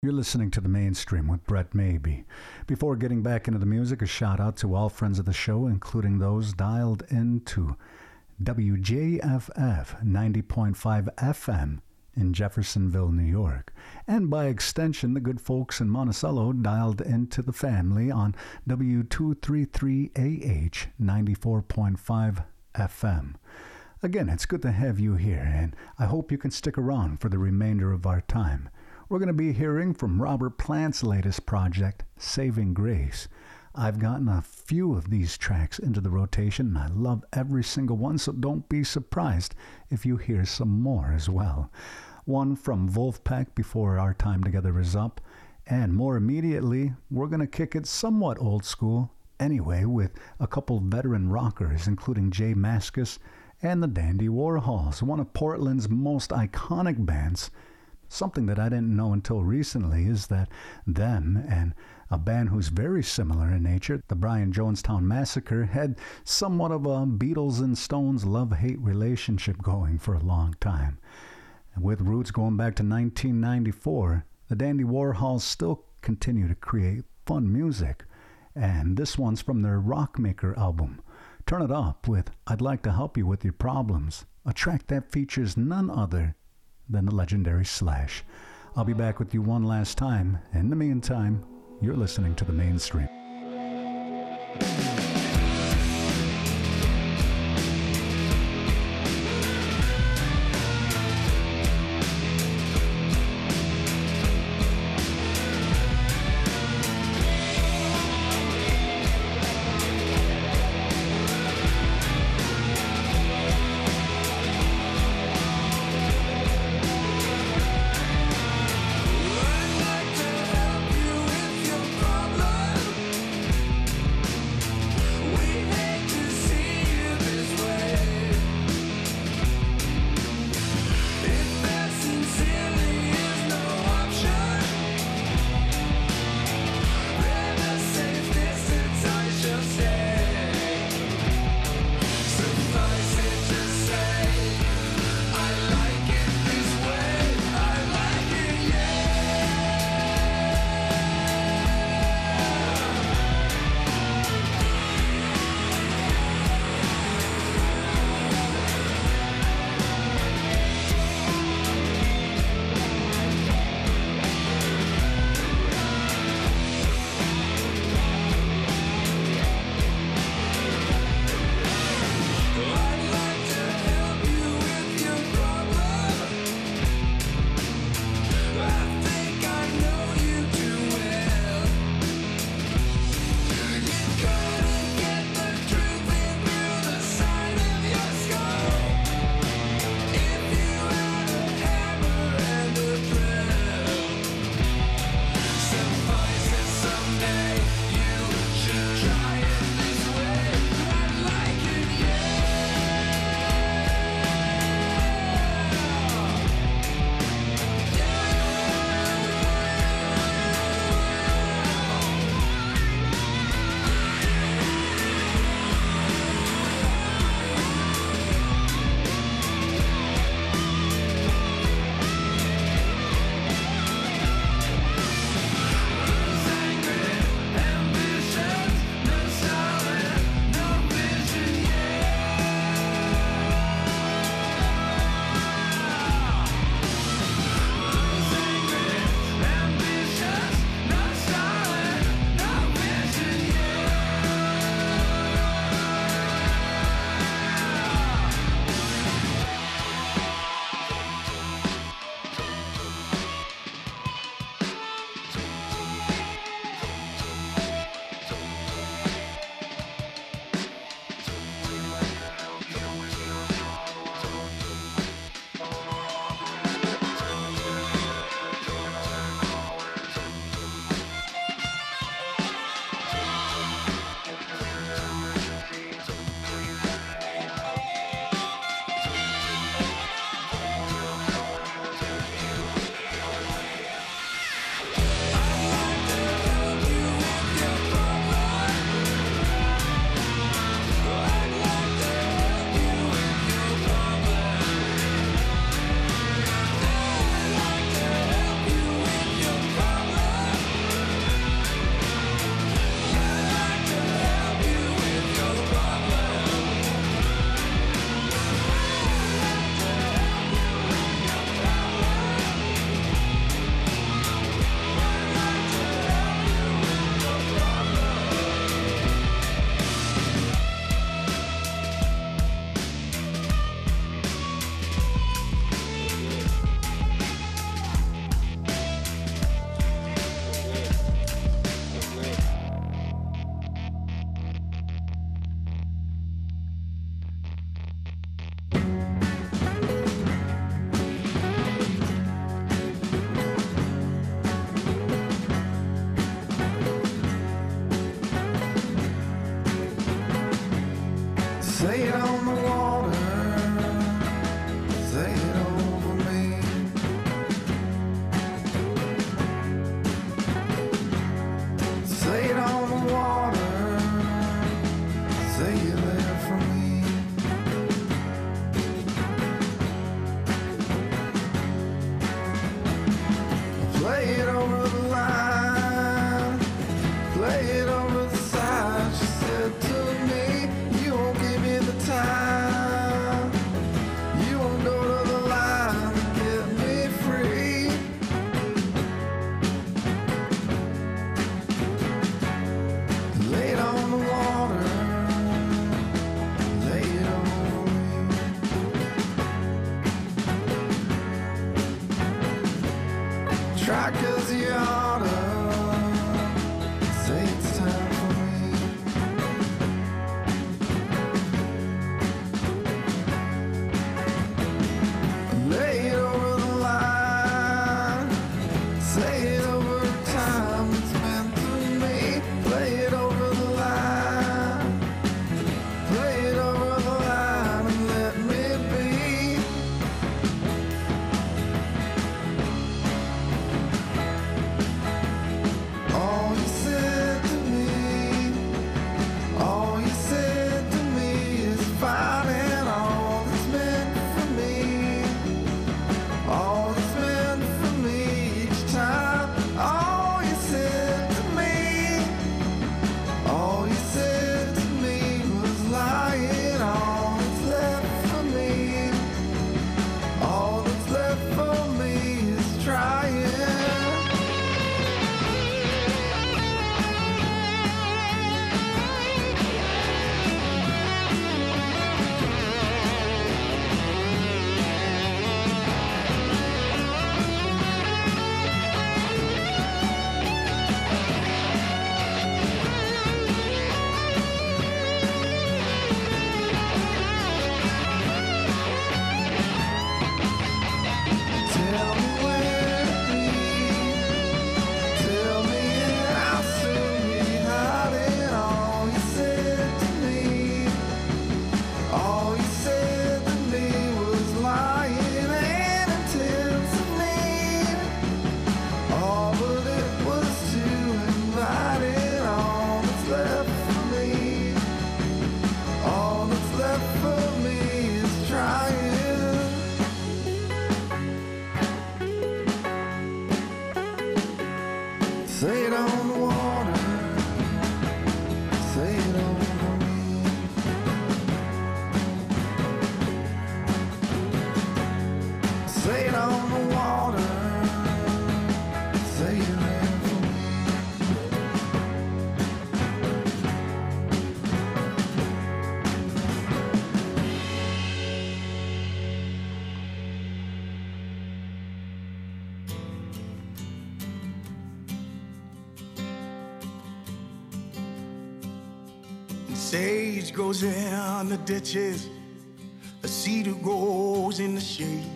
You're listening to The Mainstream with Brett Maybe. Before getting back into the music, a shout out to all friends of the show, including those dialed into WJFF 90.5 FM in Jeffersonville, New York. And by extension, the good folks in Monticello dialed into the family on W233AH 94.5 FM. Again, it's good to have you here, and I hope you can stick around for the remainder of our time. We're going to be hearing from Robert Plant's latest project, Saving Grace. I've gotten a few of these tracks into the rotation, and I love every single one, so don't be surprised if you hear some more as well. One from Wolfpack before our time together is up, and more immediately, we're going to kick it somewhat old school, anyway, with a couple veteran rockers, including Jay Mascis and the Dandy Warhols, one of Portland's most iconic bands. Something that I didn't know until recently is that them and a band who's very similar in nature, the Brian Jonestown Massacre, had somewhat of a Beatles and Stones love-hate relationship going for a long time. And with roots going back to 1994, the Dandy Warhols still continue to create fun music. And this one's from their Rockmaker album. Turn it up with I'd Like to Help You With Your Problems, a track that features none other than the legendary Slash. I'll be back with you one last time. In the meantime, you're listening to The Mainstream. I'd like to help you with your problem. Sage grows in the ditches, a cedar grows in the shade.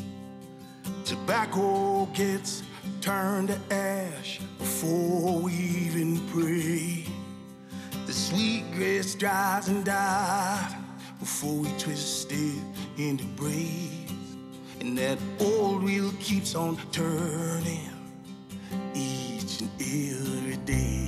Tobacco gets turned to ash before we even pray. The sweet grass dries and dies before we twist it into braids. And that old wheel keeps on turning each and every day.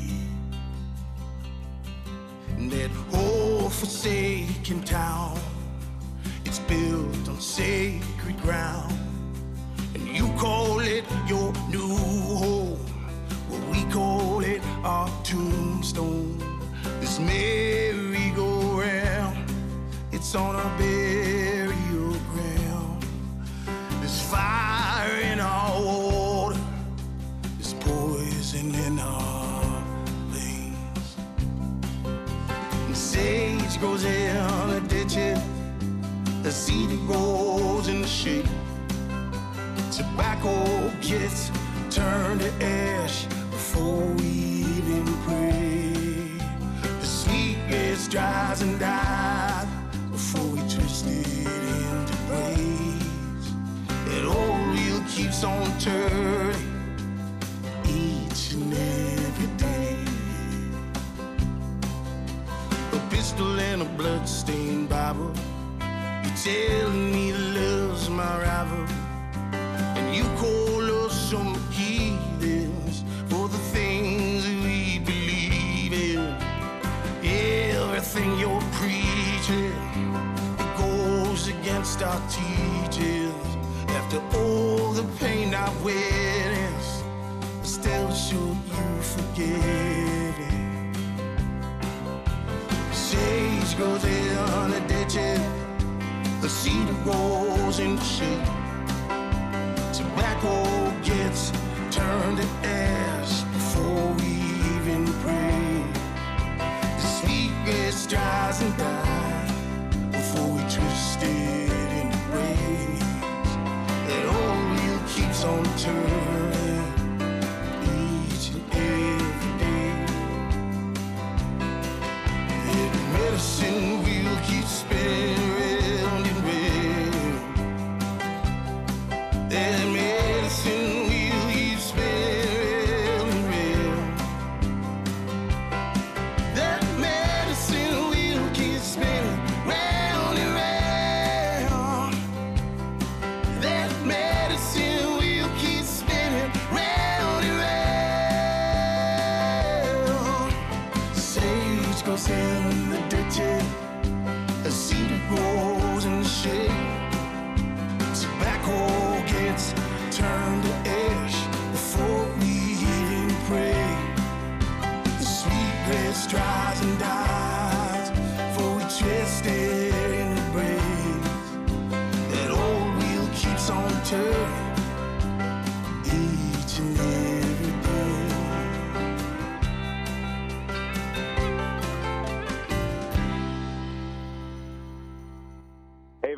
And that old forsaken town, it's built on sacred ground. And you call it your new home, well, we call it our tombstone. This merry-go-round, it's on our burial ground. There's fire in our water, there's poison in our veins. And sage grows in the ditches, the cedar grows in the shade. Tobacco gets turned to ash before we even pray. The sweet grass dries and dies before we twist it into braids. That old wheel keeps on turning each and every day. A pistol and a bloodstained Bible, you're telling me love's my rival. You call us some heathens for the things we believe in. Everything you're preaching, it goes against our teachings. After all the pain I've witnessed, still should you forgive it? Sage grows in the ditches, the cedar grows in the shade. Tobacco gets turned to ash before we even pray. The sweet grass dries and dies before we twist it into braids. That old wheel keeps on turning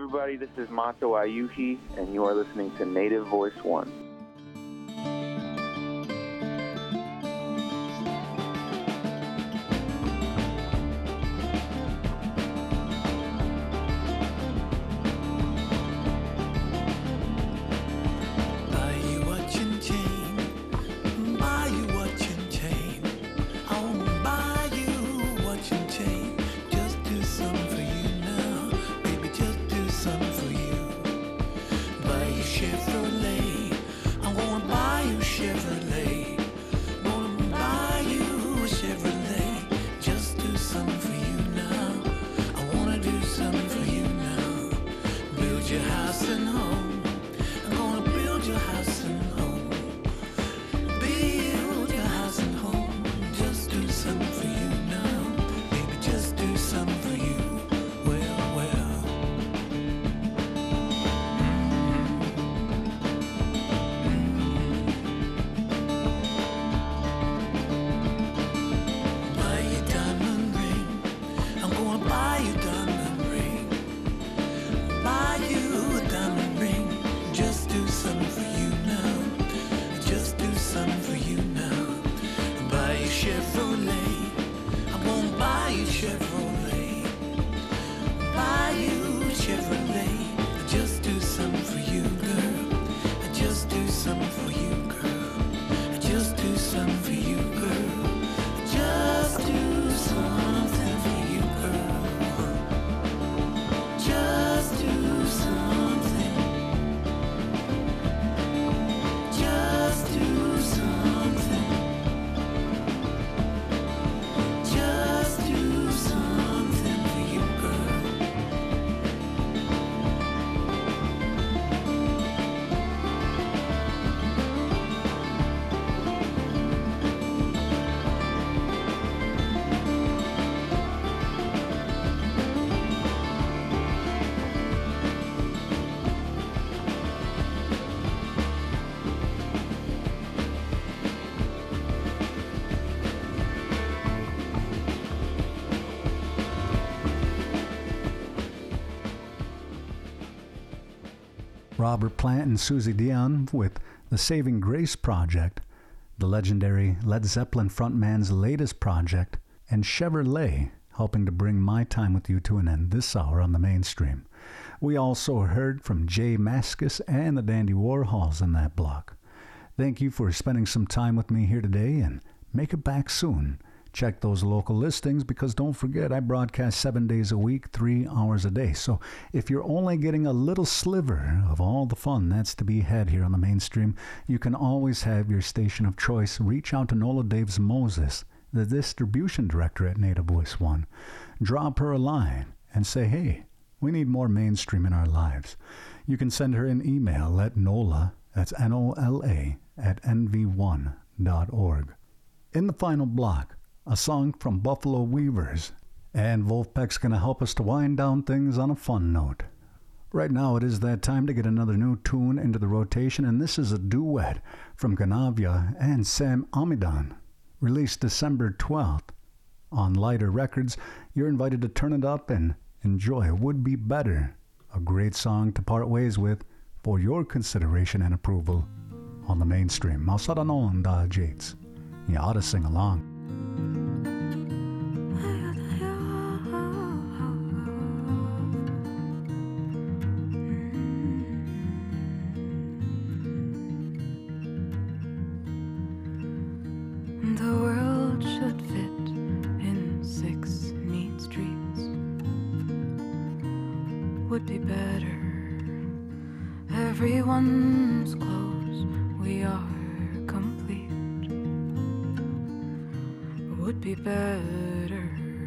everybody. This is Mato Ayushi, and you are listening to Native Voice One. Robert Plant and Susie Dion with the Saving Grace Project, the legendary Led Zeppelin frontman's latest project, and Chevrolet helping to bring my time with you to an end this hour on the mainstream. We also heard from Jay Mascis and the Dandy Warhols in that block. Thank you for spending some time with me here today, and make it back soon. Check those local listings, because don't forget, I broadcast 7 days a week, 3 hours a day. So if you're only getting a little sliver of all the fun that's to be had here on the mainstream, you can always have your station of choice reach out to Nola Daves Moses, the distribution director at Native Voice One. Drop her a line and say, hey, we need more mainstream in our lives. You can send her an email at Nola, that's Nola, at nv1.org. In the final block, a song from Buffalo Weavers, and Wolfpack's going to help us to wind down things on a fun note. Right now it is that time to get another new tune into the rotation, and this is a duet from Ganavia and Sam Amidon, released December 12th. On Lighter Records, you're invited to turn it up and enjoy Would Be Better, a great song to part ways with for your consideration and approval on the mainstream. Mausadanon da Jates. You ought to sing along. The world should fit in 6 neat streets. Would be better. Everyone's close, we are complete. Would be better.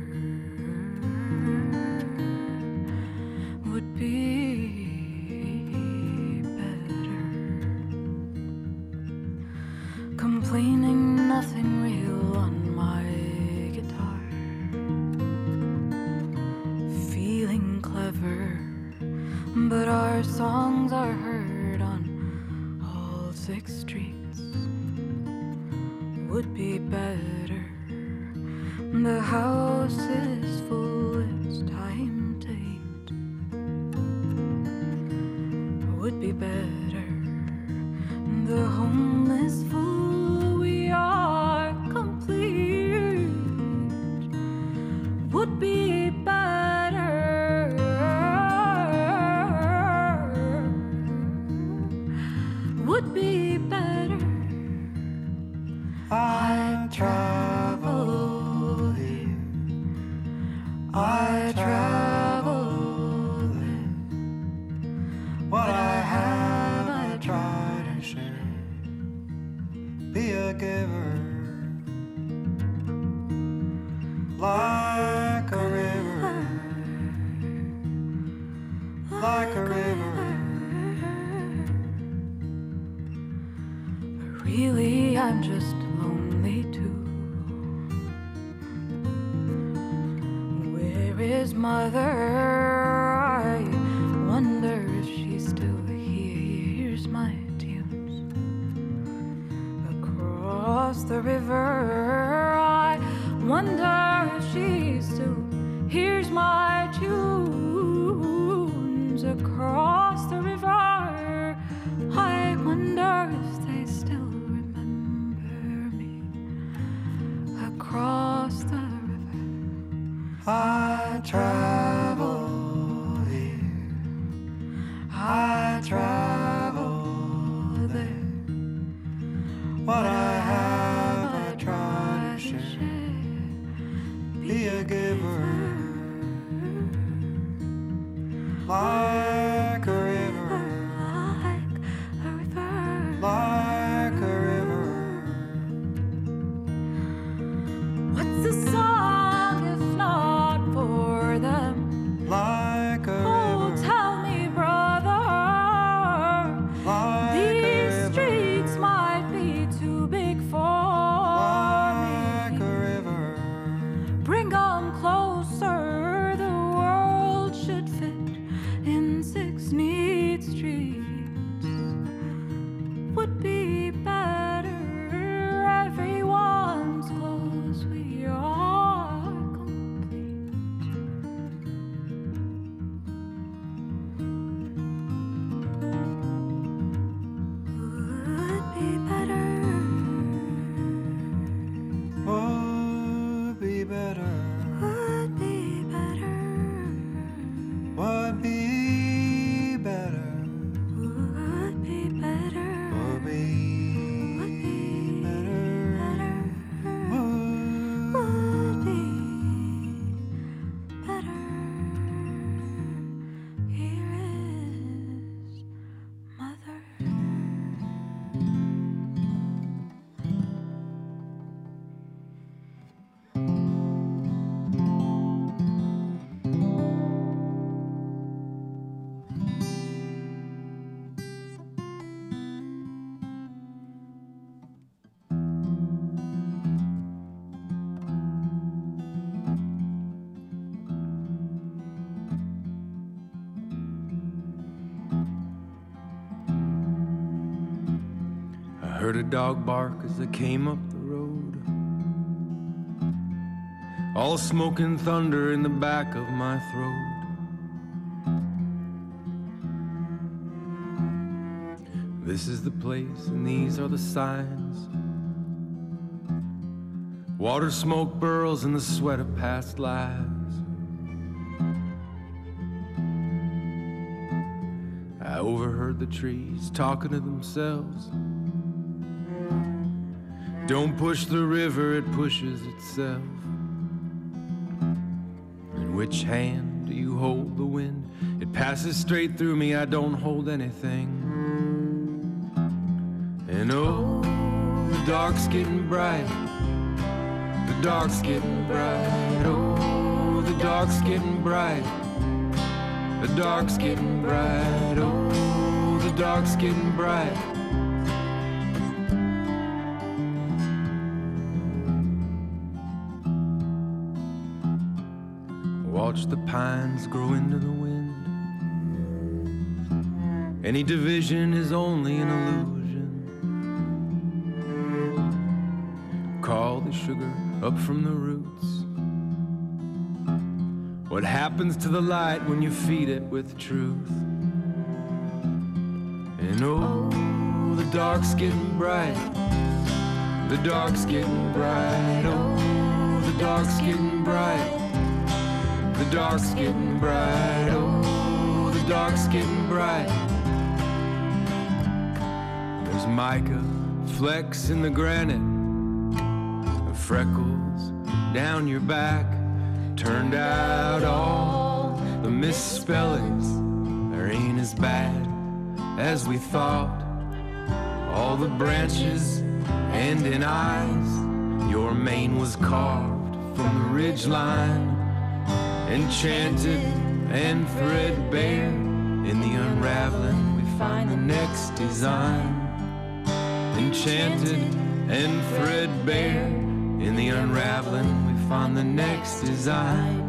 Would be better. Complaining nothing real on my guitar. Feeling clever, but our songs are heard on all 6 streets. Would be better. The house is full, it's time to eat. be better. The home is full, we are complete. Would be better. Would be better. I travel here. I travel there. What I have, I try to share. Be a giver, like a river, like a river. Really, I'm just lonely too. Where is mother? I wonder if she still hears my tunes. Across the river, I wonder if she still hears my tunes. Across the river, I wonder if they still remember me. Across the river, I travel here, I travel there. What I have, I try to share. Be a giver, like a river, like a river. what's the song if not for them? Like a Oh, river, tell me, brother, like a these river, streets might be too big for like me. a river. Bring 'em closer, the world should fit in 6 neat streets. Would be better, everyone's close, we are complete. Would be better. Would be better, Would be better. would be better, Would be better. would be Would be better, better. would. Would be better. Here is mother. I heard a dog bark as I came up the road. All smoke and thunder in the back of my throat. This is the place and these are the signs. Water, smoke, burls, and the sweat of past lives. I overheard the trees talking to themselves. Don't push the river, it pushes itself. In which hand do you hold the wind? It passes straight through me, I don't hold anything. And oh, the dark's getting bright. The dark's getting bright. Oh, the dark's getting bright. The dark's getting bright. Oh, the dark's getting bright. Watch the pines grow into the wind. Any division is only an illusion. Call the sugar up from the roots. What happens to the light when you feed it with truth? And oh, the dark's getting bright. The dark's getting bright. Oh, the dark's getting bright. The dark's getting bright. Oh, the dark's getting bright. There's mica flecks in the granite, freckles down your back. Turned out all the misspellings, there ain't as bad as we thought. All the branches end in eyes, your mane was carved from the ridge line. Enchanted and threadbare, in the unraveling we find the next design. Enchanted and threadbare, in the unraveling we find the next design.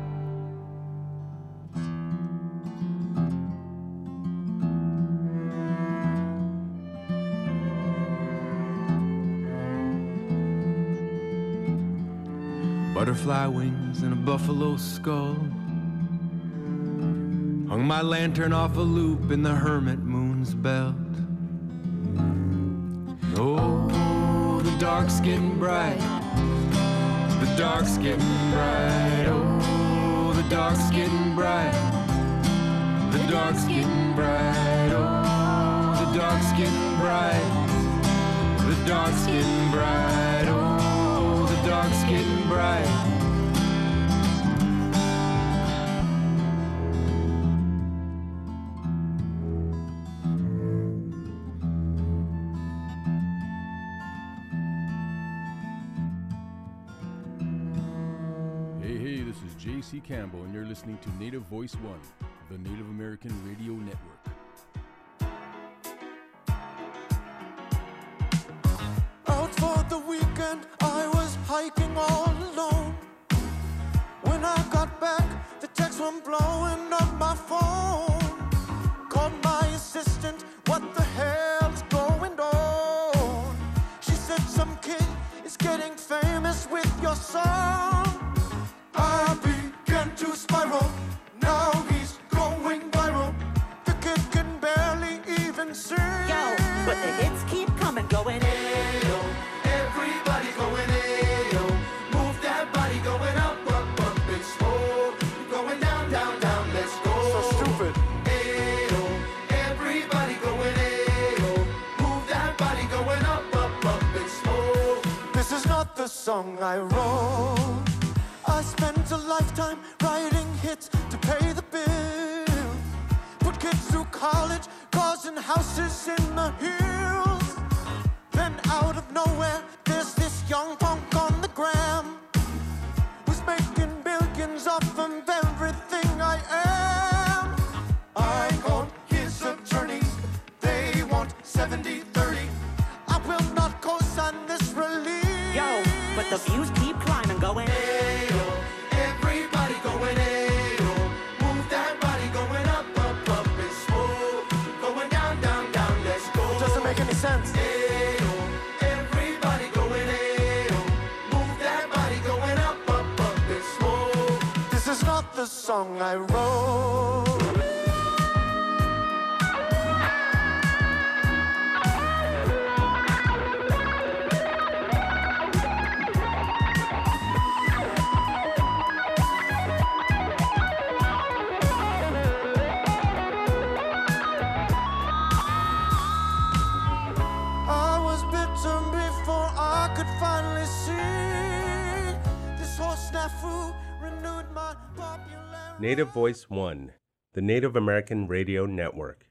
Butterfly wings and a buffalo skull, hung my lantern off a loop in the hermit moon's belt. Oh, the dark's getting bright. The dark's getting bright. Oh, the dark's getting bright. The dark's getting bright. Oh, the dark's getting bright. The dark's getting bright. Oh, the dark's getting bright. J.C. Campbell, and you're listening to Native Voice One, the Native American Radio Network. Out for the weekend, I was hiking all alone. When I got back, the texts were blowing up my phone. Called my assistant, what the hell is going on? She said some kid is getting famous with your song. I began to spiral, now he's going viral. The kid can barely even sing. Yo, but the hits keep coming, going Ayo, everybody going ayo. Move that body going up, up, up, it's slow. Going down, down, down, let's go. So stupid. Ayo, everybody going ayo. Move that body going up, up, up, it's slow. This is not the song I wrote. I spent a lifetime writing hits to pay the bill. Put kids through college, cars and houses in the hills. Then out of nowhere, there's this young punk on the gram who's making billions off of everything I am. I called his attorneys, they want 70-30. I will not co-sign this release. Yo, but the views keep climbing, going Ayo, everybody going ayo. Move that body going up, up, up, it's slow. Going down, down, down, let's go. It doesn't make any sense. Ayo, everybody going ayo. Move that body going up, up, up, it's slow. This is not the song I wrote. Native Voice One, the Native American Radio Network.